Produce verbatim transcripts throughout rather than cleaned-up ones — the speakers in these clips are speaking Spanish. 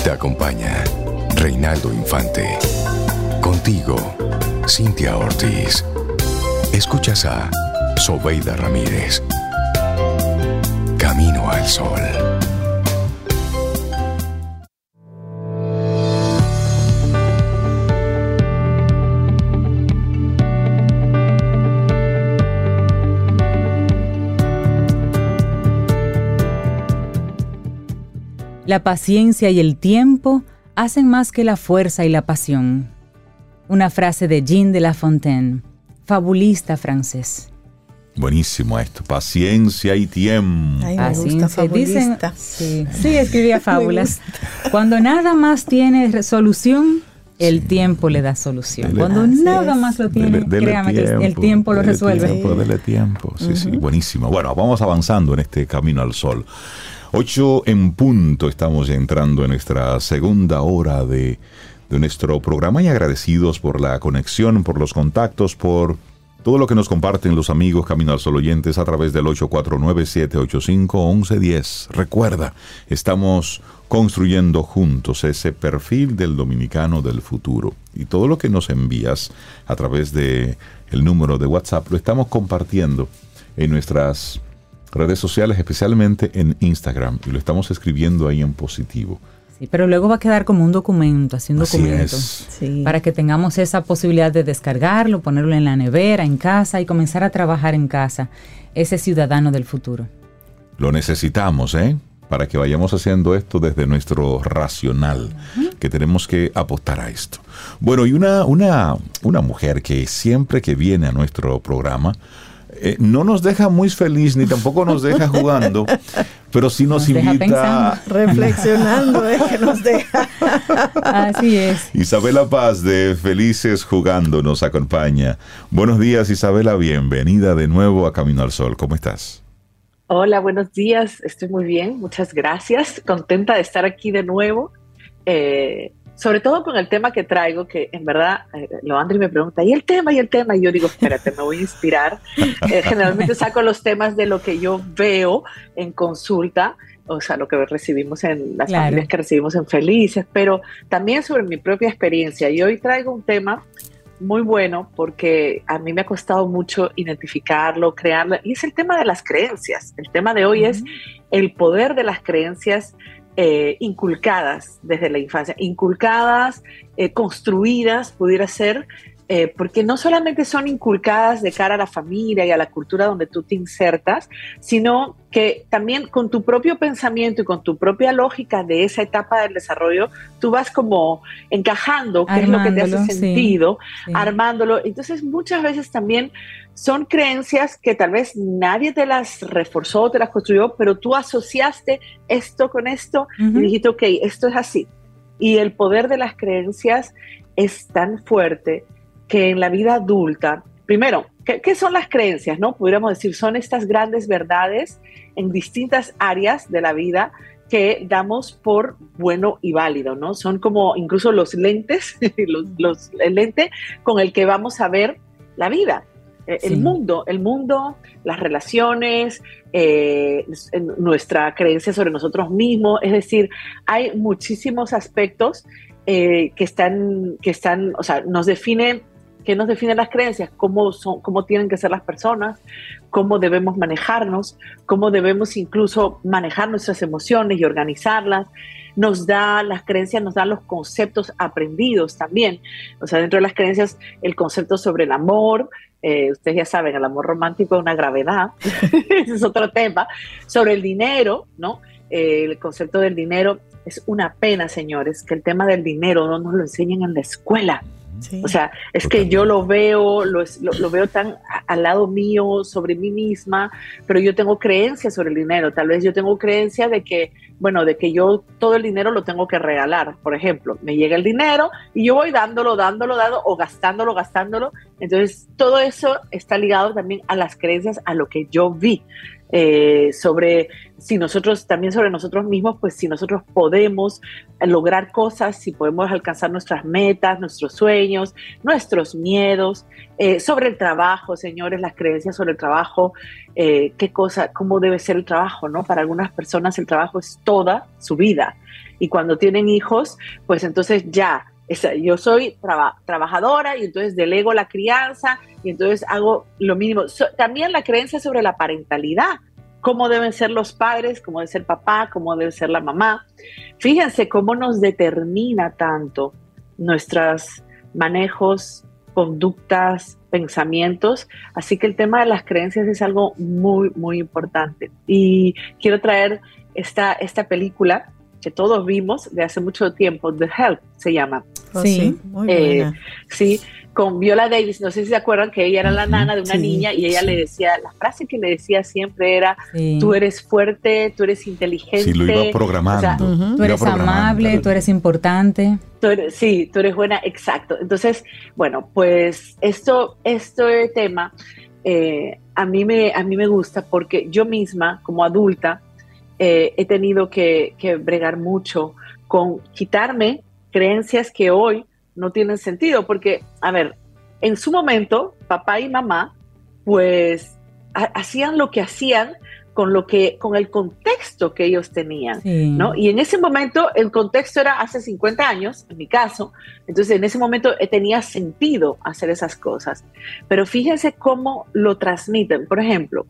Te acompaña Reinaldo Infante. Contigo, Cintia Ortiz. Escuchas a Sobeida Ramírez. Camino al Sol. La paciencia y el tiempo hacen más que la fuerza y la pasión. Una frase de Jean de La Fontaine, fabulista francés. Buenísimo esto, paciencia y tiempo. Ay, me gusta, fabulista. Dicen, sí, sí, escribía fábulas. Cuando nada más tiene resolución, el sí. tiempo le da solución. Dele, Cuando nada es. más lo tiene, dele, dele créame tiempo, que el tiempo lo resuelve. Tiempo, dele tiempo, sí, uh-huh. sí, buenísimo. Bueno, vamos avanzando en este camino al sol. Ocho en punto, estamos entrando en nuestra segunda hora de, de nuestro programa y agradecidos por la conexión, por los contactos, por todo lo que nos comparten los amigos Camino al Sol oyentes a través del ocho cuatro nueve, siete ocho cinco, uno uno uno cero. Recuerda, estamos construyendo juntos ese perfil del dominicano del futuro. Y todo lo que nos envías a través de el número de WhatsApp lo estamos compartiendo en nuestras redes sociales, especialmente en Instagram, y lo estamos escribiendo ahí en positivo. Sí, pero luego va a quedar como un documento, así un Así documento, es. Sí. Para que tengamos esa posibilidad de descargarlo, ponerlo en la nevera, en casa y comenzar a trabajar en casa, ese ciudadano del futuro. Lo necesitamos, ¿eh? Para que vayamos haciendo esto desde nuestro racional, uh-huh. que tenemos que apostar a esto. Bueno, y una, una, una mujer que siempre que viene a nuestro programa, Eh, no nos deja muy feliz ni tampoco nos deja jugando, pero sí nos, nos invita reflexionando, es que nos deja. Así es. Isabela Paz de Felices Jugando nos acompaña. Buenos días, Isabela, bienvenida de nuevo a Camino al Sol. ¿Cómo estás? Hola, buenos días, estoy muy bien, muchas gracias, contenta de estar aquí de nuevo. Eh, Sobre todo con el tema que traigo, que en verdad, eh, Loandri me pregunta, ¿y el tema? ¿Y el tema? Y yo digo, espérate, me voy a inspirar. Eh, generalmente saco los temas de lo que yo veo en consulta, o sea, lo que recibimos en las claro. familias que recibimos en Felices, pero también sobre mi propia experiencia. Y hoy traigo un tema muy bueno porque a mí me ha costado mucho identificarlo, crearlo, y es el tema de las creencias. El tema de hoy uh-huh. es el poder de las creencias Eh, inculcadas desde la infancia, inculcadas, eh, construidas, pudiera ser, eh, porque no solamente son inculcadas de cara a la familia y a la cultura donde tú te insertas, sino que también con tu propio pensamiento y con tu propia lógica de esa etapa del desarrollo, tú vas como encajando qué es lo que te hace sentido, sí, sí. armándolo. Entonces muchas veces también son creencias que tal vez nadie te las reforzó, te las construyó, pero tú asociaste esto con esto uh-huh. y dijiste, ok, esto es así. Y el poder de las creencias es tan fuerte que en la vida adulta, primero, ¿qué, qué son las creencias? ¿No? Pudiéramos decir, son estas grandes verdades en distintas áreas de la vida que damos por bueno y válido, ¿no? Son como incluso los lentes, los, los, el lente con el que vamos a ver la vida. El sí. mundo, el mundo, las relaciones, eh, nuestra creencia sobre nosotros mismos, es decir, hay muchísimos aspectos eh, que están, que están, o sea, nos definen, ¿qué nos definen las creencias? ¿Cómo son, cómo tienen que ser las personas? ¿Cómo debemos manejarnos? ¿Cómo debemos incluso manejar nuestras emociones y organizarlas? Nos da, las creencias nos dan los conceptos aprendidos también. O sea, dentro de las creencias, el concepto sobre el amor, eh, ustedes ya saben, el amor romántico es una gravedad, ese es otro tema. Sobre el dinero, ¿no? Eh, el concepto del dinero es una pena, señores, que el tema del dinero no nos lo enseñen en la escuela. Sí. O sea, es Totalmente. que yo lo veo, lo, lo, lo veo tan al lado mío, sobre mí misma, pero yo tengo creencias sobre el dinero. Tal vez yo tengo creencia de que, bueno, de que yo todo el dinero lo tengo que regalar. Por ejemplo, me llega el dinero y yo voy dándolo, dándolo, dando o gastándolo, gastándolo. Entonces, todo eso está ligado también a las creencias, a lo que yo vi. Eh, sobre si nosotros, también sobre nosotros mismos, pues si nosotros podemos lograr cosas, si podemos alcanzar nuestras metas, nuestros sueños, nuestros miedos, eh, sobre el trabajo, señores, las creencias sobre el trabajo, eh, qué cosa, cómo debe ser el trabajo, ¿no? Para algunas personas el trabajo es toda su vida. Y cuando tienen hijos, pues entonces ya, yo soy traba, trabajadora y entonces delego la crianza y entonces hago lo mínimo. So, también la creencia sobre la parentalidad, cómo deben ser los padres, cómo debe ser papá, cómo debe ser la mamá. Fíjense cómo nos determina tanto nuestros manejos, conductas, pensamientos. Así que el tema de las creencias es algo muy, muy importante. Y quiero traer esta, esta película que todos vimos de hace mucho tiempo, The Help se llama. Oh, sí, sí, muy eh, buena. Sí, con Viola Davis, no sé si se acuerdan que ella era la nana de una sí, niña y ella sí. le decía, la frase que le decía siempre era, sí. tú eres fuerte, tú eres inteligente. Sí, lo iba programando. O sea, uh-huh. Tú eres amable, tú eres importante. Tú eres, sí, tú eres buena, exacto. Entonces, bueno, pues esto, este tema eh, a, mí me, a mí me gusta porque yo misma, como adulta, eh, he tenido que, que bregar mucho con quitarme creencias que hoy no tienen sentido, porque, a ver, en su momento, papá y mamá, pues, ha- hacían lo que hacían con lo que, con el contexto que ellos tenían, sí. ¿no? Y en ese momento, el contexto era hace cincuenta años, en mi caso, entonces en ese momento eh, tenía sentido hacer esas cosas. Pero fíjense cómo lo transmiten. Por ejemplo,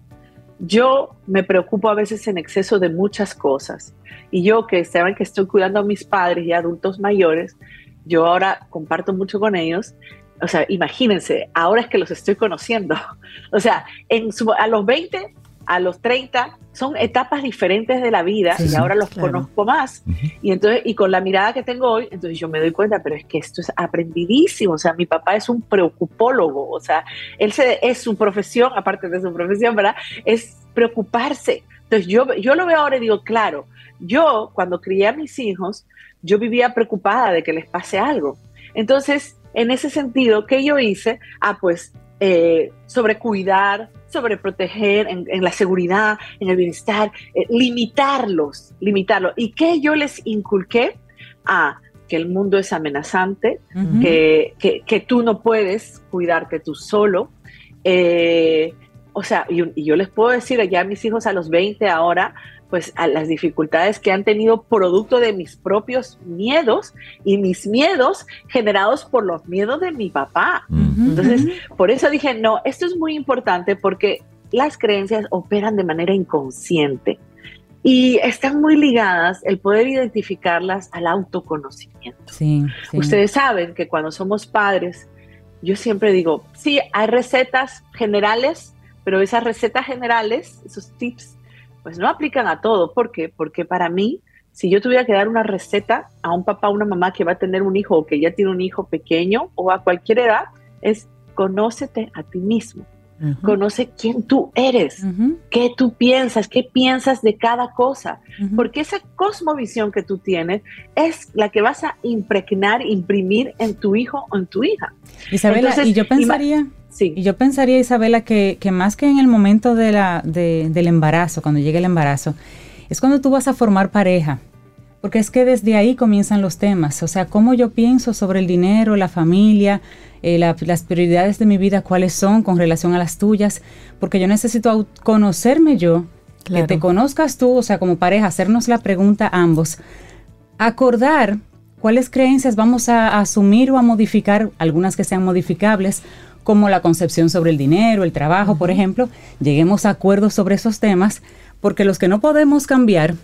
yo me preocupo a veces en exceso de muchas cosas, y yo que saben que estoy cuidando a mis padres y adultos mayores, yo ahora comparto mucho con ellos. O sea, imagínense, ahora es que los estoy conociendo. O sea, en su, a los veinte, a los treinta, son etapas diferentes de la vida, sí, y ahora los claro. conozco más. Uh-huh. Y entonces, y con la mirada que tengo hoy, entonces yo me doy cuenta, pero es que esto es aprendidísimo. O sea, mi papá es un preocupólogo. O sea, él se, es su profesión, aparte de su profesión, ¿verdad? Es preocuparse. Entonces yo, yo lo veo ahora y digo, claro, yo cuando crié a mis hijos, yo vivía preocupada de que les pase algo. Entonces, en ese sentido, ¿qué yo hice? Ah, pues, eh, sobre cuidar, sobre proteger en, en la seguridad, en el bienestar, eh, limitarlos, limitarlos. ¿Y qué yo les inculqué? Ah, que el mundo es amenazante, uh-huh. que, que, que tú no puedes cuidarte tú solo. Eh, o sea, y, y yo les puedo decir ya a mis hijos a los veinte ahora, pues a las dificultades que han tenido producto de mis propios miedos y mis miedos generados por los miedos de mi papá. Uh-huh. Entonces, por eso dije, no, esto es muy importante porque las creencias operan de manera inconsciente y están muy ligadas el poder identificarlas al autoconocimiento. Sí, sí. Ustedes saben que cuando somos padres, yo siempre digo, sí, hay recetas generales, pero esas recetas generales, esos tips, pues no aplican a todo. ¿Por qué? Porque para mí, si yo tuviera que dar una receta a un papá o una mamá que va a tener un hijo o que ya tiene un hijo pequeño o a cualquier edad, es conócete a ti mismo. Uh-huh. Conoce quién tú eres, uh-huh. qué tú piensas, qué piensas de cada cosa. Uh-huh. Porque esa cosmovisión que tú tienes es la que vas a impregnar, imprimir en tu hijo o en tu hija. Isabela, Entonces, y yo pensaría... Ima- Sí. Y yo pensaría, Isabela, que, que más que en el momento de la, de, del embarazo, cuando llegue el embarazo, es cuando tú vas a formar pareja. Porque es que desde ahí comienzan los temas. O sea, cómo yo pienso sobre el dinero, la familia, eh, la, las prioridades de mi vida, cuáles son con relación a las tuyas. Porque yo necesito conocerme yo, claro. que te conozcas tú, o sea, como pareja, hacernos la pregunta a ambos. Acordar cuáles creencias vamos a, a asumir o a modificar, algunas que sean modificables, como la concepción sobre el dinero, el trabajo, uh-huh. por ejemplo, lleguemos a acuerdos sobre esos temas, porque los que no podemos cambiar,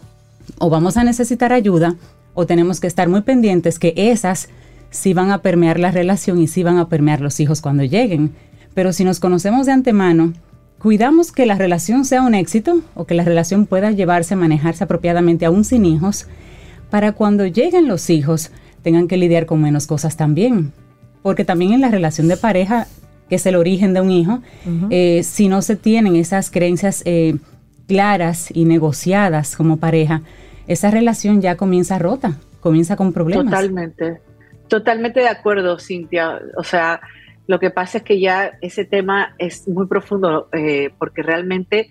o vamos a necesitar ayuda, o tenemos que estar muy pendientes que esas sí van a permear la relación y sí van a permear los hijos cuando lleguen. Pero si nos conocemos de antemano, cuidamos que la relación sea un éxito, o que la relación pueda llevarse, manejarse apropiadamente aún sin hijos, para cuando lleguen los hijos, tengan que lidiar con menos cosas también. Porque también en la relación de pareja, que es el origen de un hijo, uh-huh. eh, si no se tienen esas creencias eh, claras y negociadas como pareja, esa relación ya comienza rota, comienza con problemas. Totalmente, totalmente de acuerdo, Cintia. O sea, lo que pasa es que ya ese tema es muy profundo, eh, porque realmente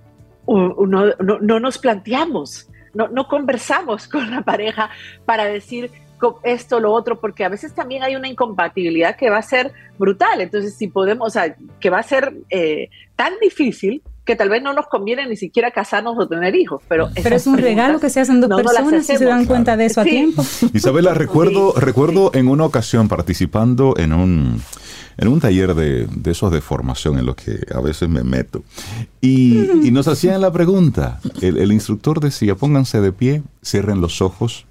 uno, no, no nos planteamos, no, no conversamos con la pareja para decir esto, lo otro, porque a veces también hay una incompatibilidad que va a ser brutal. Entonces, si podemos, o sea, que va a ser eh, tan difícil que tal vez no nos conviene ni siquiera casarnos o tener hijos, pero, pero es un regalo que se hacen dos no, personas no y se dan cuenta de eso sí. a tiempo. Isabela, recuerdo, sí. recuerdo en una ocasión participando en un, en un taller de, de esos de formación en los que a veces me meto y, y nos hacían la pregunta, el, el instructor decía, pónganse de pie, cierren los ojos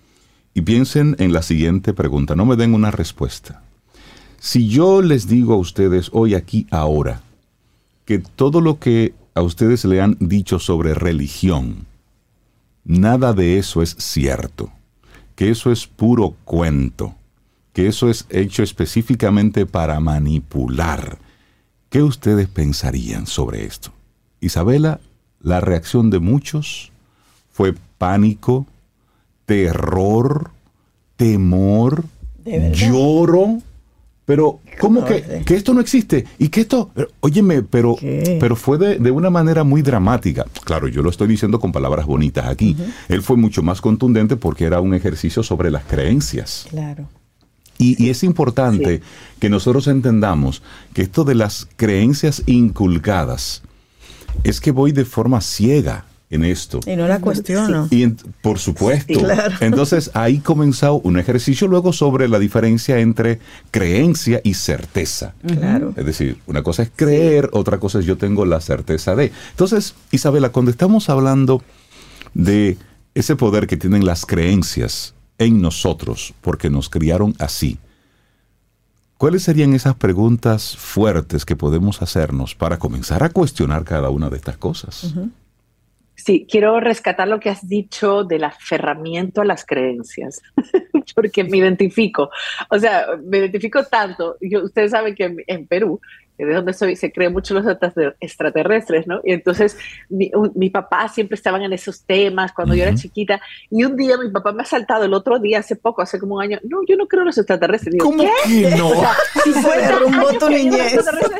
y piensen en la siguiente pregunta, no me den una respuesta. Si yo les digo a ustedes hoy, aquí, ahora, que todo lo que a ustedes le han dicho sobre religión, nada de eso es cierto, que eso es puro cuento, que eso es hecho específicamente para manipular. ¿Qué ustedes pensarían sobre esto? Isabela, la reacción de muchos fue pánico, terror, temor, lloro. Pero, ¿cómo que, que esto no existe? Y que esto, óyeme, pero, pero fue de, de una manera muy dramática. Claro, yo lo estoy diciendo con palabras bonitas aquí. Uh-huh. Él fue mucho más contundente porque era un ejercicio sobre las creencias. Claro. Y, y es importante sí. que nosotros entendamos que esto de las creencias inculcadas es que voy de forma ciega en esto. Y no la cuestiono. Y en, por supuesto. Claro. Entonces ahí comenzó un ejercicio luego sobre la diferencia entre creencia y certeza. Claro. Es decir, una cosa es creer, otra cosa es yo tengo la certeza de. Entonces, Isabela, cuando estamos hablando de ese poder que tienen las creencias en nosotros, porque nos criaron así, ¿cuáles serían esas preguntas fuertes que podemos hacernos para comenzar a cuestionar cada una de estas cosas? Uh-huh. Sí, quiero rescatar lo que has dicho del aferramiento a las creencias, porque me identifico, o sea, me identifico tanto. Yo, ustedes saben que en, en Perú, de donde soy, se creen mucho los extraterrestres, ¿no? Y entonces mi, un, mi papá siempre estaban en esos temas cuando uh-huh. yo era chiquita, y un día mi papá me ha saltado el otro día, hace poco, hace como un año, no, yo no creo en los extraterrestres. Digo, ¿cómo ¿qué? que no? O sea, si se derrumbó tu niñez.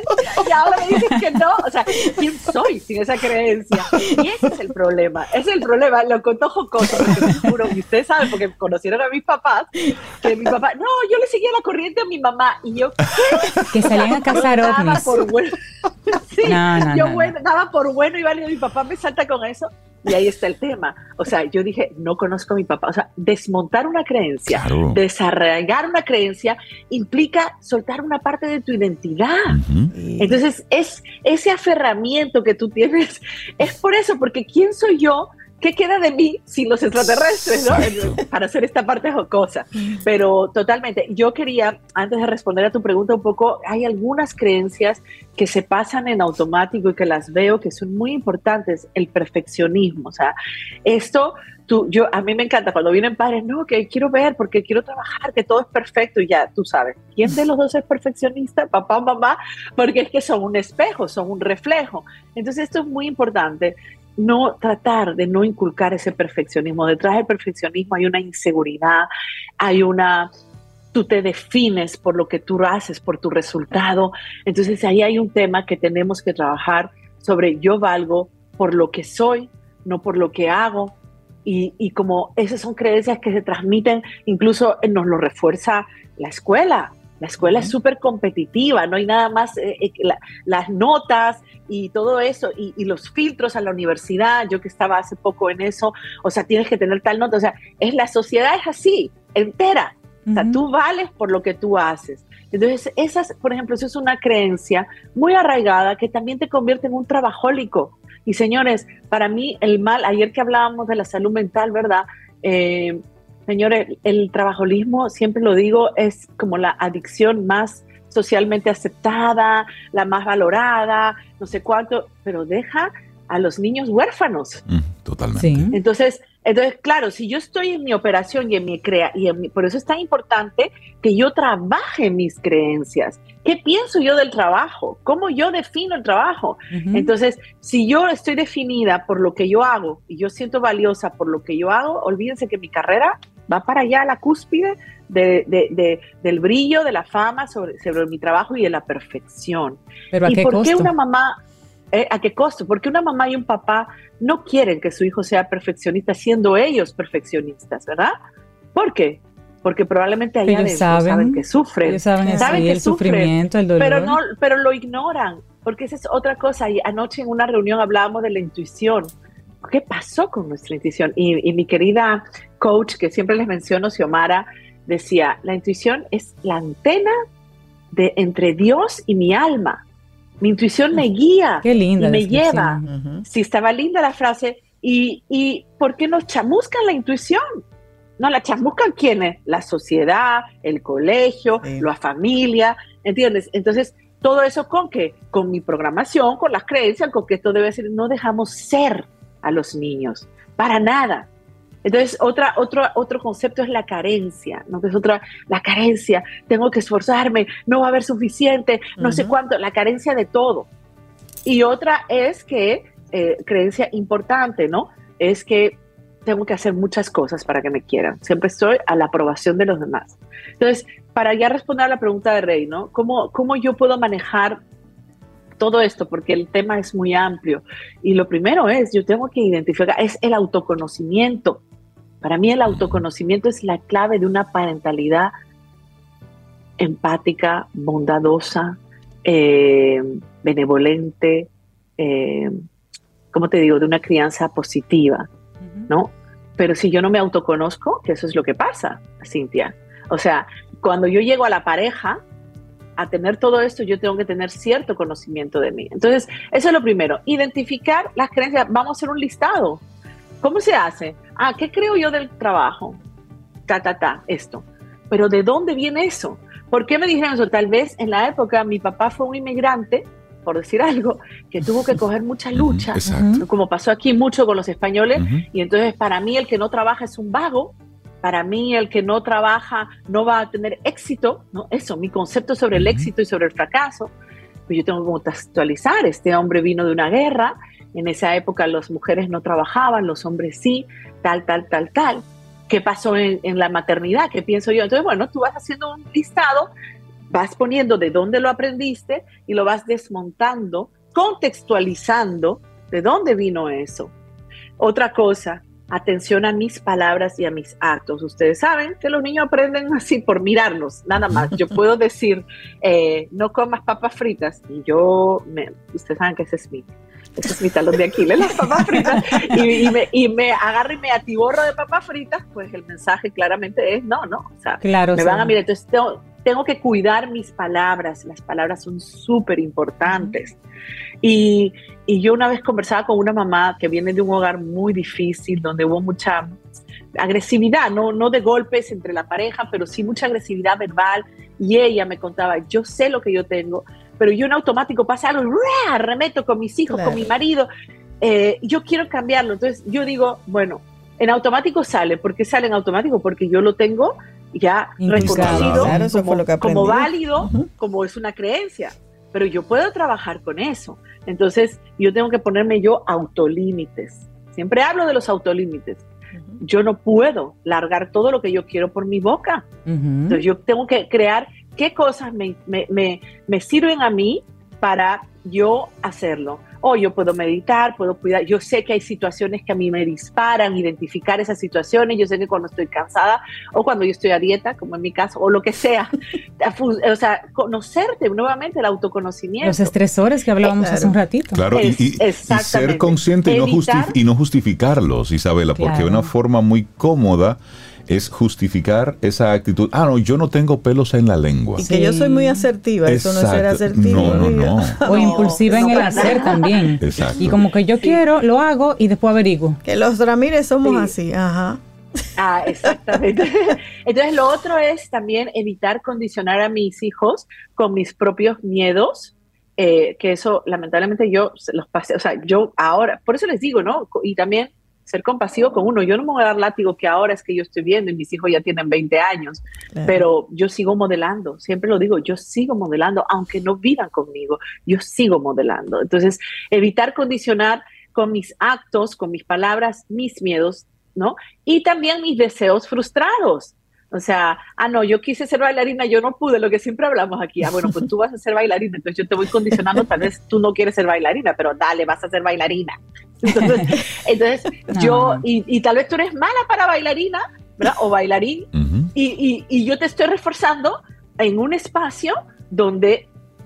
Y ahora me dicen que no, o sea, ¿quién soy sin esa creencia? Y ese es el problema, ese es el problema, lo contó jocoso, porque seguro, y ustedes saben, porque conocieron a mis papás, que mi papá, no, yo le seguía la corriente a mi mamá, y yo, ¿qué? Que salían a cazar ovnis. Por bueno. Sí, no, no, yo no, bueno, no. daba por bueno y válido, mi papá me salta con eso y ahí está el tema. O sea, yo dije, no conozco a mi papá. O sea, desmontar una creencia, claro. desarraigar una creencia implica soltar una parte de tu identidad. Uh-huh. Entonces, es ese aferramiento que tú tienes, es por eso, porque ¿quién soy yo? ¿Qué queda de mí sin los extraterrestres, no? Para hacer esta parte jocosa. Pero totalmente, yo quería, antes de responder a tu pregunta un poco, hay algunas creencias que se pasan en automático y que las veo que son muy importantes, el perfeccionismo. O sea, esto, tú, yo, a mí me encanta cuando vienen padres, no, que quiero ver porque quiero trabajar, que todo es perfecto y ya, tú sabes, ¿quién de los dos es perfeccionista? Papá o mamá, porque es que son un espejo, son un reflejo. Entonces esto es muy importante. No tratar de no inculcar ese perfeccionismo. Detrás del perfeccionismo hay una inseguridad, hay una, tú te defines por lo que tú haces, por tu resultado. Entonces ahí hay un tema que tenemos que trabajar sobre yo valgo por lo que soy, no por lo que hago. Y, y como esas son creencias que se transmiten, incluso nos lo refuerza la escuela. La escuela uh-huh. es súper competitiva, no hay nada más, eh, eh, la, las notas y todo eso, y, y los filtros a la universidad, yo que estaba hace poco en eso, o sea, tienes que tener tal nota, o sea, es, la sociedad es así, entera, uh-huh. o sea, tú vales por lo que tú haces. Entonces, esas, por ejemplo, eso es una creencia muy arraigada que también te convierte en un trabajólico. Y señores, para mí el mal, ayer que hablábamos de la salud mental, ¿verdad?, eh, señores, el trabajolismo, siempre lo digo, es como la adicción más socialmente aceptada, la más valorada, no sé cuánto, pero deja a los niños huérfanos. Mm, totalmente. Sí. Entonces, entonces, claro, si yo estoy en mi operación y en mi crea, y en mi, por eso es tan importante que yo trabaje mis creencias. ¿Qué pienso yo del trabajo? ¿Cómo yo defino el trabajo? Uh-huh. Entonces, si yo estoy definida por lo que yo hago y yo siento valiosa por lo que yo hago, olvídense que mi carrera va para allá a la cúspide de, de, de, del brillo, de la fama sobre, sobre mi trabajo y de la perfección. ¿Pero a ¿Y qué por costo? qué una mamá, eh, a qué costo? Porque una mamá y un papá no quieren que su hijo sea perfeccionista siendo ellos perfeccionistas, ¿verdad? ¿Por qué? Porque probablemente allá ellos adentro saben, saben que sufren, ellos saben, saben sí, que el sufren, sufrimiento, el dolor. pero no, pero lo ignoran. porque esa es otra cosa. Y anoche en una reunión hablábamos de la intuición. ¿Qué pasó con nuestra intuición? Y, y mi querida coach, que siempre les menciono, Xiomara, decía, la intuición es la antena de entre Dios y mi alma. Mi intuición me guía. Qué linda y me lleva. Uh-huh. Sí, estaba linda la frase. Y, y ¿por qué nos chamuscan la intuición? No, la chamuscan ¿quiénes? La sociedad, el colegio, sí. la familia, ¿entiendes? Entonces, todo eso con qué? Con mi programación, con las creencias, con que esto debe ser, no dejamos ser a los niños, para nada. Entonces, otra, otro, otro concepto es la carencia, ¿no? Que es otra, la carencia, tengo que esforzarme, no va a haber suficiente, no uh-huh. sé cuánto, la carencia de todo. Y otra es que, eh, creencia importante, ¿no? Es que tengo que hacer muchas cosas para que me quieran. Siempre estoy a la aprobación de los demás. Entonces, para ya responder a la pregunta de Rey, ¿no? ¿Cómo, cómo yo puedo manejar todo esto? Porque el tema es muy amplio. Y lo primero es, yo tengo que identificar, es el autoconocimiento. Para mí el autoconocimiento es la clave de una parentalidad empática, bondadosa, eh, benevolente, eh, ¿cómo te digo? De una crianza positiva, ¿no? Pero si yo no me autoconozco, que eso es lo que pasa, Cintia. O sea, cuando yo llego a la pareja, a tener todo esto, yo tengo que tener cierto conocimiento de mí. Entonces, eso es lo primero. Identificar las creencias. Vamos a hacer un listado. ¿Cómo se hace? Ah, ¿qué creo yo del trabajo? Ta, ta, ta, esto. Pero ¿de dónde viene eso? ¿Por qué me dijeron eso? Tal vez en la época mi papá fue un inmigrante, por decir algo, que tuvo que coger mucha lucha, uh-huh. como pasó aquí mucho con los españoles, uh-huh. y entonces para mí el que no trabaja es un vago, para mí el que no trabaja no va a tener éxito, ¿no? Eso, mi concepto sobre el éxito y sobre el fracaso, pues yo tengo que contextualizar. Este hombre vino de una guerra, en esa época las mujeres no trabajaban, los hombres sí, tal, tal, tal, tal. ¿Qué pasó en, en la maternidad? ¿Qué pienso yo? Entonces, bueno, tú vas haciendo un listado, vas poniendo de dónde lo aprendiste y lo vas desmontando, contextualizando de dónde vino eso. Otra cosa, atención a mis palabras y a mis actos. Ustedes saben que los niños aprenden así por mirarnos, nada más. Yo puedo decir, eh, no comas papas fritas, y yo, me, ustedes saben que ese es mi, ese es mi talón de Aquiles, las papas fritas, y, y, me, y me agarro y me atiborro de papas fritas, pues el mensaje claramente es no, no, o sea, claro, me sí. van a mirar. Entonces tengo, tengo que cuidar mis palabras, las palabras son súper importantes. Y, y yo una vez conversaba con una mamá que viene de un hogar muy difícil, donde hubo mucha agresividad, no, no de golpes entre la pareja, pero sí mucha agresividad verbal, y ella me contaba, yo sé lo que yo tengo, pero yo en automático pasa algo, ¡ruah! Arremeto con mis hijos, claro. con mi marido, eh, yo quiero cambiarlo. Entonces yo digo, bueno, en automático sale. ¿Por qué sale en automático? Porque yo lo tengo ya reconocido claro, eso como, fue lo que como válido, uh-huh. como es una creencia, pero yo puedo trabajar con eso. Entonces yo tengo que ponerme yo autolímites. Siempre hablo de los autolímites. Uh-huh. Yo no puedo largar todo lo que yo quiero por mi boca. Uh-huh. Entonces yo tengo que crear qué cosas me, me, me, me sirven a mí para yo hacerlo. O yo puedo meditar, puedo cuidar. Yo sé que hay situaciones que a mí me disparan, identificar esas situaciones. Yo sé que cuando estoy cansada o cuando yo estoy a dieta, como en mi caso, o lo que sea. O sea, conocerte nuevamente, el autoconocimiento. Los estresores que hablábamos eh, claro. hace un ratito. Claro, es, y, y, y ser consciente y no, justi- y no justificarlos, Isabela, claro. porque una forma muy cómoda es justificar esa actitud. Ah, no, yo no tengo pelos en la lengua. Y que sí. yo soy muy asertiva. Exacto. Eso no es ser asertiva. No, no, no. O impulsiva no, en el hacer nada. También. Exacto. Y como que yo sí. quiero, lo hago y después averiguo. Que los Ramírez somos sí. así. Ajá. Ah, exactamente. Entonces lo otro es también evitar condicionar a mis hijos con mis propios miedos, eh, que eso lamentablemente yo los pasé, o sea, yo ahora, por eso les digo, ¿no? Y también ser compasivo con uno. Yo no me voy a dar látigo que ahora es que yo estoy viendo y mis hijos ya tienen veinte años, claro. pero yo sigo modelando, siempre lo digo, yo sigo modelando, aunque no vivan conmigo, yo sigo modelando. Entonces, evitar condicionar con mis actos, con mis palabras, mis miedos, ¿no? Y también mis deseos frustrados. O sea, ah, no, yo quise ser bailarina, yo no pude, lo que siempre hablamos aquí. Ah, bueno, pues tú vas a ser bailarina, entonces yo te voy condicionando, tal vez tú no quieres ser bailarina, pero dale, vas a ser bailarina. Entonces, entonces no. yo, y, y tal vez tú eres mala para bailarina, ¿verdad? O bailarín, uh-huh. y, y, y yo te estoy reforzando en un espacio donde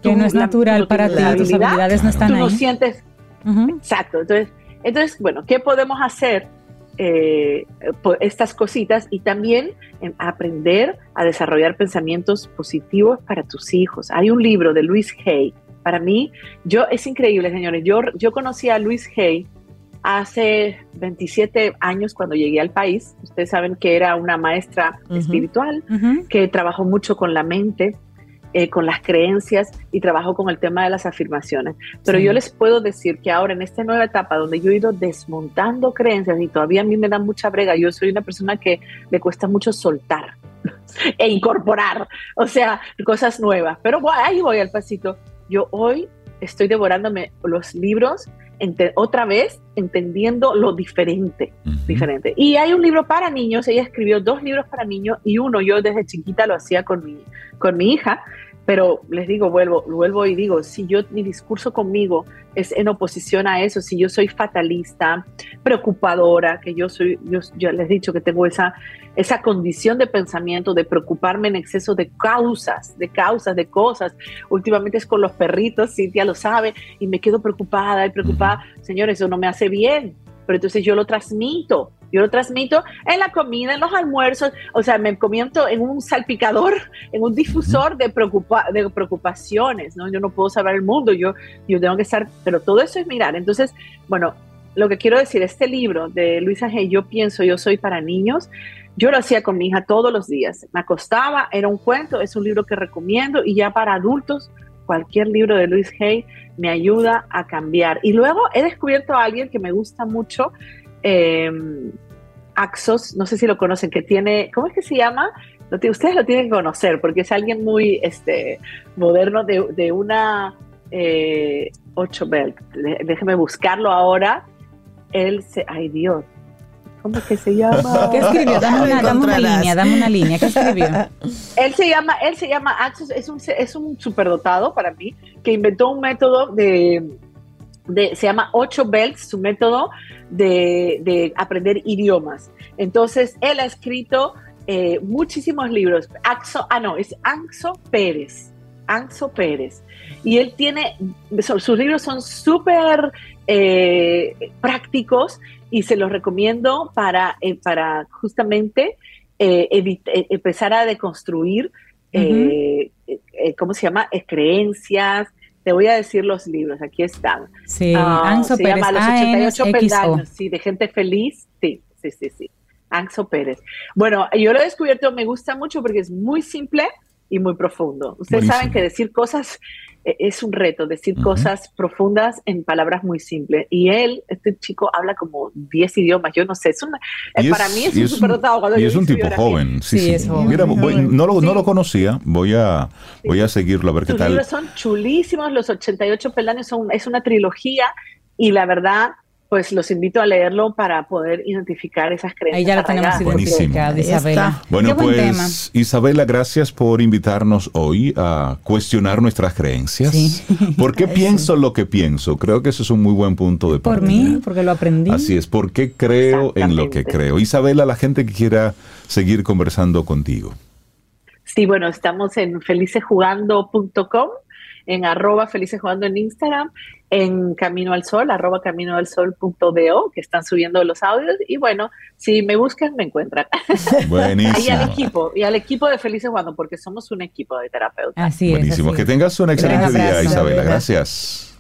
que no es natural la, para ti, tus habilidades no están tú ahí. no sientes, uh-huh. Exacto, entonces, entonces, bueno, ¿qué podemos hacer? Eh, estas cositas y también eh, aprender a desarrollar pensamientos positivos para tus hijos. Hay un libro de Louise Hay, para mí, yo, es increíble, señores, yo, yo conocí a Louise Hay hace veintisiete años cuando llegué al país. Ustedes saben que era una maestra uh-huh. espiritual, uh-huh. que trabajó mucho con la mente, Eh, con las creencias y trabajo con el tema de las afirmaciones. Pero sí. yo les puedo decir que ahora en esta nueva etapa donde yo he ido desmontando creencias y todavía a mí me dan mucha brega, yo soy una persona que le cuesta mucho soltar e incorporar, o sea, cosas nuevas. Pero bueno, ahí voy al pasito. Yo hoy estoy devorándome los libros ente- otra vez entendiendo lo diferente, uh-huh. diferente. Y hay un libro para niños, ella escribió dos libros para niños y uno yo desde chiquita lo hacía con mi, con mi hija, pero les digo, vuelvo, vuelvo y digo, si yo, mi discurso conmigo es en oposición a eso, si yo soy fatalista, preocupadora, que yo soy, yo, yo les he dicho que tengo esa, esa condición de pensamiento, de preocuparme en exceso de causas, de causas, de cosas. Últimamente es con los perritos, Cintia lo sabe, y me quedo preocupada y preocupada. Señores, eso no me hace bien, pero entonces yo lo transmito. Yo lo transmito en la comida, en los almuerzos, o sea, me comienzo en un salpicador, en un difusor de, preocupa- de preocupaciones, ¿no? Yo no puedo salvar el mundo, yo, yo tengo que estar, pero todo eso es mirar. Entonces, bueno, lo que quiero decir, este libro de Louise Hay, Yo pienso, yo soy para niños, yo lo hacía con mi hija todos los días. Me acostaba, era un cuento, es un libro que recomiendo, y ya para adultos, cualquier libro de Louise Hay me ayuda a cambiar. Y luego he descubierto a alguien que me gusta mucho, Eh, Axos, no sé si lo conocen, que tiene, ¿cómo es que se llama? Lo t- ustedes lo tienen que conocer porque es alguien muy este, moderno de, de una eh, ocho belt. Déjeme buscarlo ahora. Él se, ay Dios, ¿cómo es que se llama? ¿Qué escribió? Dame una, dame una línea, dame una línea. ¿Qué escribió? Él se llama, él se llama Axos, es un, es un superdotado para mí que inventó un método de De, se llama ocho belts, su método de, de aprender idiomas. Entonces, él ha escrito eh, muchísimos libros. Axo, ah, no, es Anxo Pérez. Anxo Pérez. Y él tiene, so, sus libros son súper eh, prácticos y se los recomiendo para, eh, para justamente eh, evit- eh, empezar a deconstruir, uh-huh. eh, eh, ¿cómo se llama? Eh, creencias. Te voy a decir los libros, aquí están. Sí, uh, Anxo se Pérez, llama Los ochenta y ocho A N X O. peldaños, sí, de gente feliz, sí, sí, sí, sí. Anxo Pérez. Bueno, yo lo he descubierto, me gusta mucho porque es muy simple y muy profundo. Ustedes Buenísimo. Saben que decir cosas eh, es un reto, decir uh-huh. cosas profundas en palabras muy simples. Y él, este chico, habla como diez idiomas, yo no sé, es una, eh, para mí es un superdotado. Y es un tipo joven, sí, sí. sí. Es joven. Mira, voy, no, lo, sí. no lo conocía, voy a, sí. voy a seguirlo a ver qué Sus tal. Los libros son chulísimos, los ochenta y ocho peldaños son, es una trilogía y la verdad, pues los invito a leerlo para poder identificar esas creencias. Ahí ya lo tenemos identificado, Isabela. Bueno, pues tema. Isabela, gracias por invitarnos hoy a cuestionar nuestras creencias. Sí. ¿Por qué pienso lo que pienso? Creo que eso es un muy buen punto de partida. Por mí, porque lo aprendí. Así es, ¿por qué creo en lo que creo? Isabela, la gente que quiera seguir conversando contigo. Sí, bueno, estamos en felices jugando punto com, en arroba felices jugando en Instagram, en Camino al Sol, arroba camino al sol punto do, que están subiendo los audios, y bueno, si me buscan, me encuentran. Buenísimo. Y al equipo, y al equipo de Felices Jugando, porque somos un equipo de terapeutas. Así es. Buenísimo, así que tengas un excelente día, Isabela. Gracias.